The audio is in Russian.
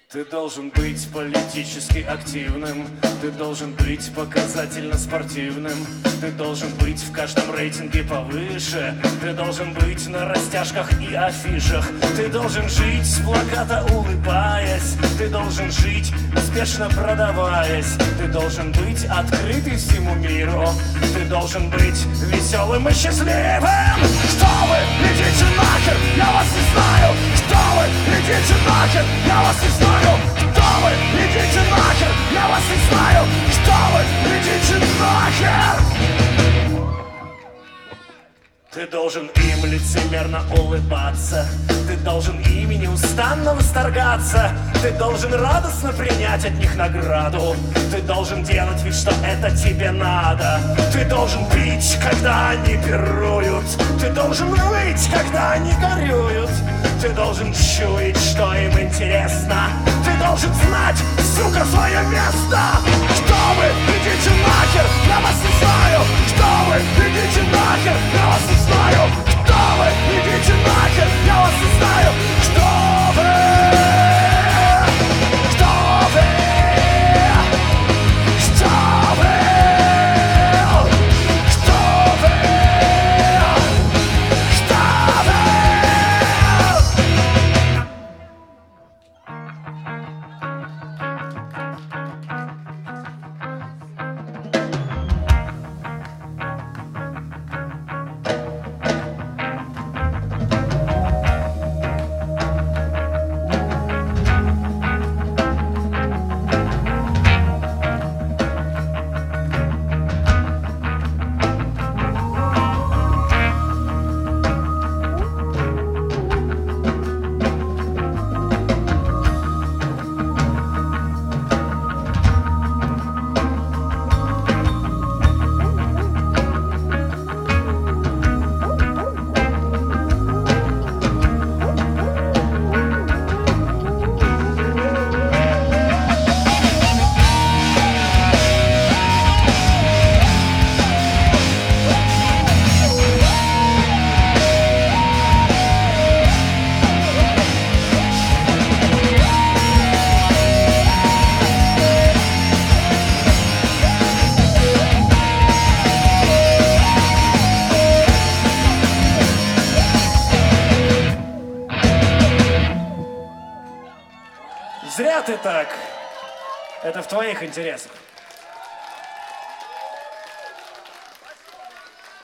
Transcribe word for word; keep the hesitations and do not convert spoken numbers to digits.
Ты должен быть политически активным, ты должен быть показательно спортивным, ты должен быть в каждом рейтинге повыше, ты должен быть на растяжках и афишах, ты должен жить с плаката улыбаясь, ты должен жить успешно продаваясь, ты должен быть открытый всему миру, ты должен быть веселым и счастливым. Что вы? Идите нахер, я вас не знаю. Что вы? Идите нахер, я вас не знаю. Кто вы? Идите нахер, я вас не знаю. Что вы? Идите нахер. Ты должен им лицемерно улыбаться, ты должен ими неустанно восторгаться, ты должен радостно принять от них награду, ты должен делать вид, что это тебе надо, ты должен пить, когда они пируют, ты должен выть, когда они горюют, ты должен чуять, что им интересно, ты должен знать, сука, свое место. Что вы? Идите нахер, я вас не знаю. Что вы? Идите нахер, я вас не знаю. Кто вы? Идите нахер, я вас не знаю. Что вы? Что вы? Что вы? Что вы? Что вы? Зря ты так. Это в твоих интересах.